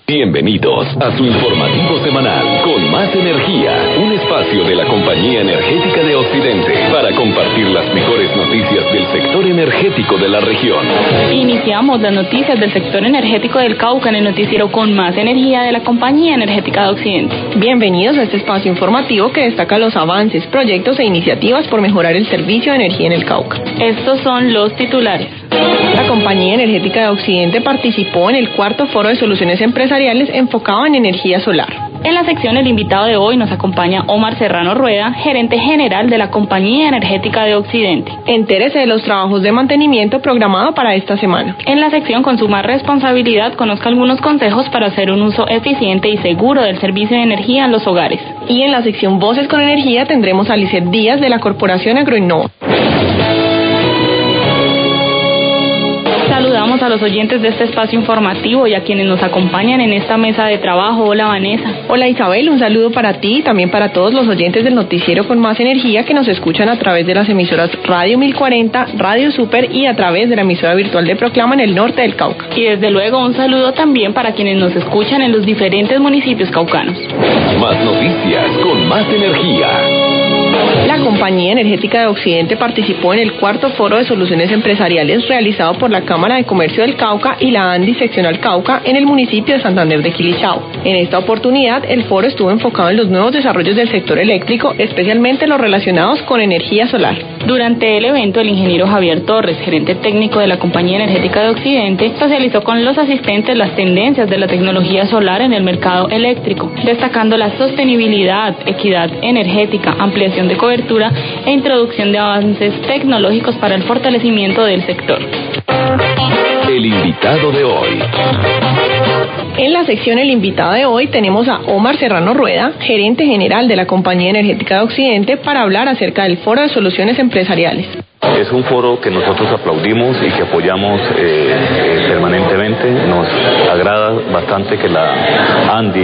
Bienvenidos a su informativo semanal con Más Energía, un espacio de la Compañía Energética de Occidente para compartir las mejores noticias del sector energético de la región. Iniciamos las noticias del sector energético del Cauca en el noticiero con Más Energía de la Compañía Energética de Occidente. Bienvenidos a este espacio informativo que destaca los avances, proyectos e iniciativas por mejorar el servicio de energía en el Cauca. Estos son los titulares. La Compañía Energética de Occidente participó en el cuarto foro de soluciones empresariales enfocado en energía solar. En la sección El invitado de hoy nos acompaña Omar Serrano Rueda, gerente general de la Compañía Energética de Occidente. Entérese de los trabajos de mantenimiento programado para esta semana. En la sección Consuma Responsabilidad conozca algunos consejos para hacer un uso eficiente y seguro del servicio de energía en los hogares. Y en la sección Voces con Energía tendremos a Lizeth Díaz de la Corporación Agroinnova. Saludamos a los oyentes de este espacio informativo y a quienes nos acompañan en esta mesa de trabajo. Hola, Vanessa. Hola, Isabel, un saludo para ti y también para todos los oyentes del noticiero con Más Energía que nos escuchan a través de las emisoras Radio 1040, Radio Super y a través de la emisora virtual de Proclama en el norte del Cauca. Y desde luego un saludo también para quienes nos escuchan en los diferentes municipios caucanos. Más noticias con Más Energía. La Compañía Energética de Occidente participó en el cuarto foro de soluciones empresariales realizado por la Cámara de Comercio del Cauca y la ANDI Seccional Cauca en el municipio de Santander de Quilichao. En esta oportunidad, el foro estuvo enfocado en los nuevos desarrollos del sector eléctrico, especialmente los relacionados con energía solar. Durante el evento, el ingeniero Javier Torres, gerente técnico de la Compañía Energética de Occidente, socializó con los asistentes las tendencias de la tecnología solar en el mercado eléctrico, destacando la sostenibilidad, equidad energética, ampliación de cobertura e introducción de avances tecnológicos para el fortalecimiento del sector. El invitado de hoy. En la sección El invitado de hoy tenemos a Omar Serrano Rueda, gerente general de la Compañía Energética de Occidente, para hablar acerca del Foro de Soluciones Empresariales. Es un foro que nosotros aplaudimos y que apoyamos permanentemente. Nos agrada bastante que la ANDI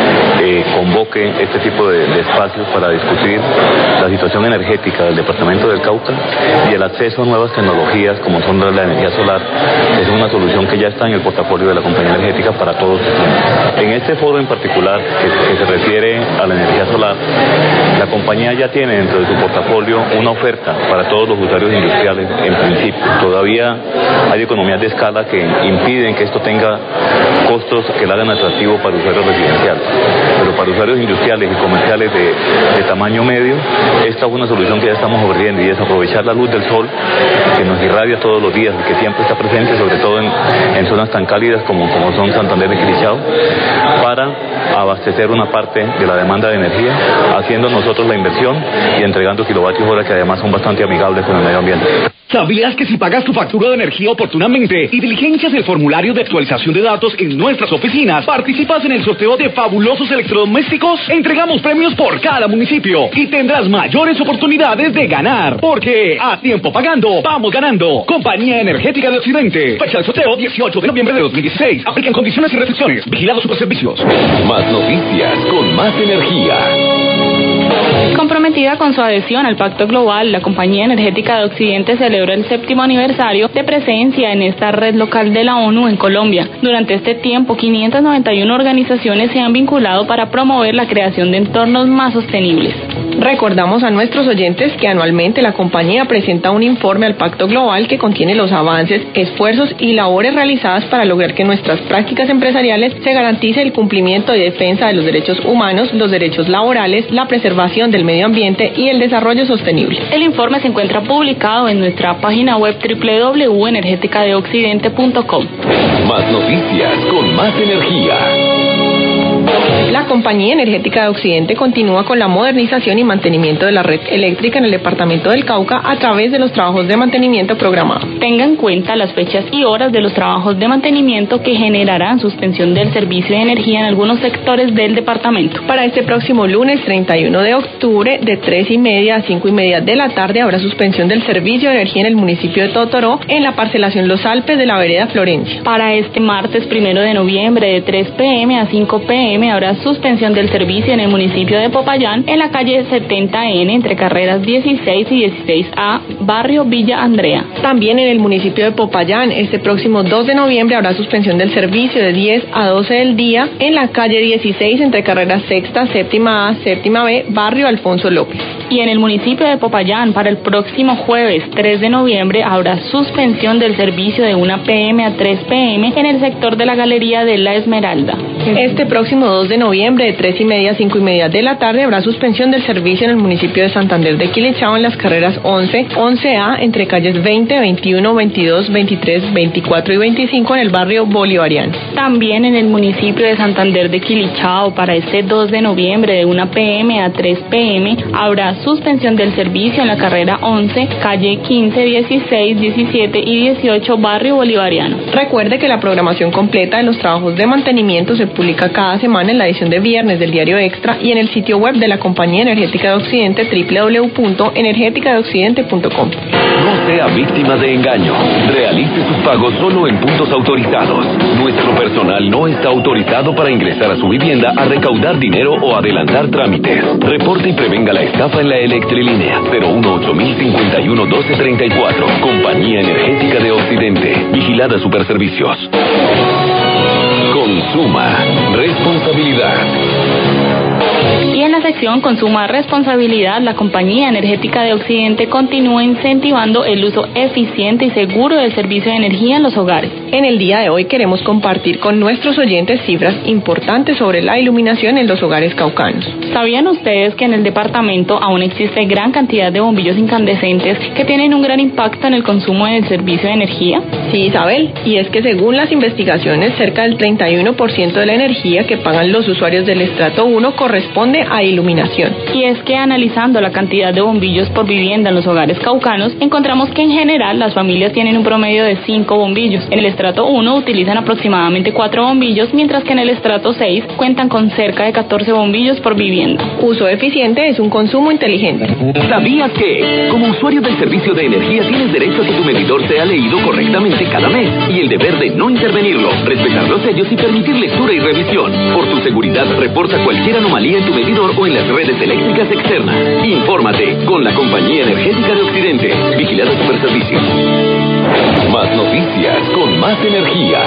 convoque este tipo de espacios para discutir la situación energética del departamento del Cauca y el acceso a nuevas tecnologías como son la energía solar. Es una solución que ya está en el portafolio de la compañía energética para todos. En este foro en particular, que se refiere a la energía solar, la compañía ya tiene dentro de su portafolio una oferta para todos los usuarios industriales en principio. Todavía hay economías de escala que impiden que esto tenga costos que lo hagan atractivo para usuarios residenciales. Pero para usuarios industriales y comerciales de tamaño medio, esta es una solución que ya estamos ofreciendo y es aprovechar la luz del sol que nos irradia todos los días y que siempre está presente, sobre todo en zonas tan cálidas como son Santander de Quilichao, para abastecer una parte de la demanda de energía, haciendo nosotros la inversión y entregando kilovatios hora que además son bastante amigables con el medio ambiente. ¿Sabías que si pagas tu factura de energía oportunamente y diligencias el formulario de actualización de datos en nuestras oficinas, participas en el sorteo de fabulosos electrodomésticos? Entregamos premios por cada municipio y tendrás mayores oportunidades de ganar. Porque a tiempo pagando, vamos ganando. Compañía Energética de Occidente. Fecha del sorteo 18 de noviembre de 2016. Aplican condiciones y restricciones. Vigilado Superservicios. Más noticias con Más Energía. Comprometida con su adhesión al Pacto Global, la Compañía Energética de Occidente celebró el 7º aniversario de presencia en esta red local de la ONU en Colombia. Durante este tiempo, 591 organizaciones se han vinculado para promover la creación de entornos más sostenibles. Recordamos a nuestros oyentes que anualmente la compañía presenta un informe al Pacto Global que contiene los avances, esfuerzos y labores realizadas para lograr que nuestras prácticas empresariales se garantice el cumplimiento y defensa de los derechos humanos, los derechos laborales, la preservación del medio ambiente y el desarrollo sostenible. El informe se encuentra publicado en nuestra página web www.energeticadeoccidente.com. Más noticias con Más Energía. La Compañía Energética de Occidente continúa con la modernización y mantenimiento de la red eléctrica en el departamento del Cauca a través de los trabajos de mantenimiento programados. Tenga en cuenta las fechas y horas de los trabajos de mantenimiento que generarán suspensión del servicio de energía en algunos sectores del departamento. Para este próximo lunes 31 de octubre, de 3:30 a 5:30 de la tarde, habrá suspensión del servicio de energía en el municipio de Totoró, en la parcelación Los Alpes de la vereda Florencia. Para este martes 1 de noviembre, de 3 p.m. a 5 p.m. habrá suspensión del servicio en el municipio de Popayán, en la calle 70N, entre carreras 16 y 16A, barrio Villa Andrea. También en el municipio de Popayán, este próximo 2 de noviembre habrá suspensión del servicio de 10 a 12 del día en la calle 16, entre carreras sexta, séptima A, séptima B, barrio Alfonso López. Y en el municipio de Popayán, para el próximo jueves 3 de noviembre, habrá suspensión del servicio de 1 p.m. a 3 p.m. en el sector de la Galería de la Esmeralda. Este próximo 2 de noviembre, de 3:30 a 5:30 de la tarde, habrá suspensión del servicio en el municipio de Santander de Quilichao en las carreras 11, 11A, entre calles 20, 21, 22, 23, 24 y 25 en el barrio Bolivariano. También en el municipio de Santander de Quilichao, para este 2 de noviembre, de 1 p.m. a 3 p.m., habrá suspensión del servicio en la carrera 11, calle 15, 16, 17 y 18, barrio Bolivariano. Recuerde que la programación completa de los trabajos de mantenimiento se publica cada semana en la edición de viernes del Diario Extra y en el sitio web de la Compañía Energética de Occidente, www.energeticadeoccidente.com. No sea víctima de engaño. Realice sus pagos solo en puntos autorizados. Nuestro personal no está autorizado para ingresar a su vivienda a recaudar dinero o adelantar trámites. Reporte y prevenga la estafa en la Electrilínea 018-051-1234. Compañía Energética de Occidente. Vigilada Superservicios. Consuma responsabilidad. Y en la sección Consuma Responsabilidad, la Compañía Energética de Occidente continúa incentivando el uso eficiente y seguro del servicio de energía en los hogares. En el día de hoy queremos compartir con nuestros oyentes cifras importantes sobre la iluminación en los hogares caucanos. ¿Sabían ustedes que en el departamento aún existe gran cantidad de bombillos incandescentes que tienen un gran impacto en el consumo del servicio de energía? Sí, Isabel, y es que según las investigaciones, cerca del 31% de la energía que pagan los usuarios del estrato 1 corresponde a iluminación. Y es que analizando la cantidad de bombillos por vivienda en los hogares caucanos, encontramos que en general las familias tienen un promedio de 5 bombillos. En el estrato 1 utilizan aproximadamente 4 bombillos, mientras que en el estrato 6 cuentan con cerca de 14 bombillos por vivienda. Uso eficiente es un consumo inteligente. ¿Sabías que, como usuario del servicio de energía, tienes derecho a que tu medidor sea leído correctamente cada mes? Y el deber de no intervenirlo, respetar los sellos y permitir lectura y revisión. Por tu seguridad, reporta cualquier anomalía en tu medidor o en las redes eléctricas externas. Infórmate con la Compañía Energética de Occidente. Vigilada Superservicios. Más noticias con más energía.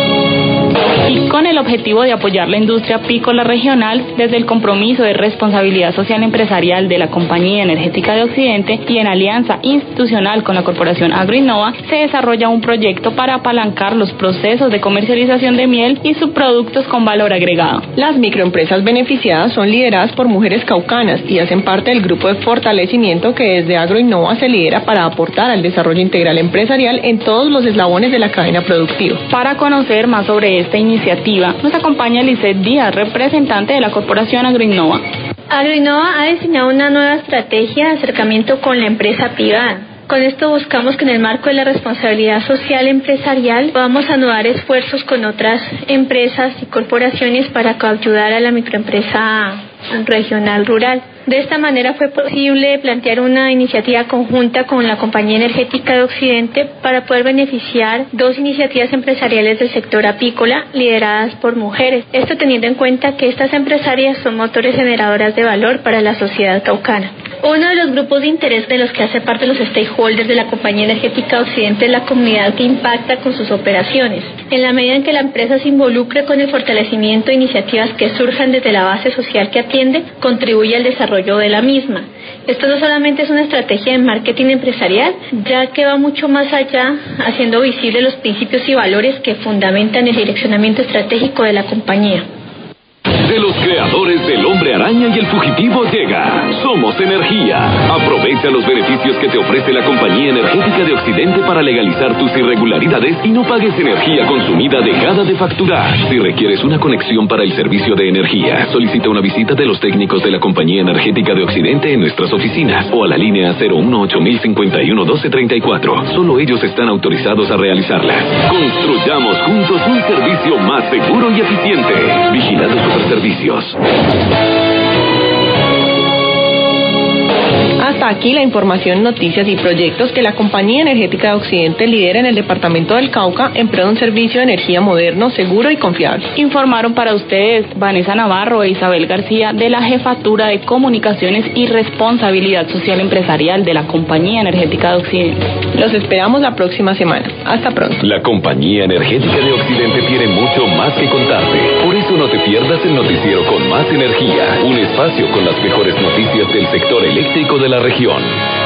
Y con el objetivo de apoyar la industria apícola regional, desde el compromiso de responsabilidad social empresarial de la Compañía Energética de Occidente y en alianza institucional con la Corporación Agroinnova, se desarrolla un proyecto para apalancar los procesos de comercialización de miel y subproductos con valor agregado. Las microempresas beneficiadas son lideradas por mujeres caucanas y hacen parte del grupo de fortalecimiento que desde Agroinnova se lidera para aportar al desarrollo integral empresarial en todos los eslabones de la cadena productiva. Para conocer más sobre esta iniciativa, nos acompaña Lisette Díaz, representante de la Corporación Agroinnova. Agroinnova ha diseñado una nueva estrategia de acercamiento con la empresa privada. Con esto buscamos que en el marco de la responsabilidad social empresarial podamos anudar esfuerzos con otras empresas y corporaciones para ayudar a la microempresa regional rural. De esta manera fue posible plantear una iniciativa conjunta con la Compañía Energética de Occidente para poder beneficiar 2 iniciativas empresariales del sector apícola lideradas por mujeres. Esto teniendo en cuenta que estas empresarias son motores generadoras de valor para la sociedad caucana. Uno de los grupos de interés de los que hace parte los stakeholders de la Compañía Energética de Occidente es la comunidad que impacta con sus operaciones. En la medida en que la empresa se involucre con el fortalecimiento de iniciativas que surjan desde la base social que atiende, contribuye al desarrollo de la misma. Esto no solamente es una estrategia de marketing empresarial, ya que va mucho más allá, haciendo visibles los principios y valores que fundamentan el direccionamiento estratégico de la compañía. De los creadores del Hombre Araña y el Fugitivo llega Somos Energía. Aprovecha los beneficios que te ofrece la Compañía Energética de Occidente para legalizar tus irregularidades y no pagues energía consumida dejada de facturar. Si requieres una conexión para el servicio de energía, solicita una visita de los técnicos de la Compañía Energética de Occidente en nuestras oficinas o a la línea 018-051-1234. Solo ellos están autorizados a realizarlas. Construyamos juntos un servicio más seguro y eficiente. Vigilado Superservicios. Hasta aquí la información, noticias y proyectos que la Compañía Energética de Occidente lidera en el departamento del Cauca en pro de un servicio de energía moderno, seguro y confiable. Informaron para ustedes Vanessa Navarro e Isabel García de la Jefatura de Comunicaciones y Responsabilidad Social Empresarial de la Compañía Energética de Occidente. Los esperamos la próxima semana. Hasta pronto. La Compañía Energética de Occidente tiene mucho más que contarte. Por eso no te pierdas el noticiero con más energía. Un espacio con las mejores noticias del sector eléctrico de la región.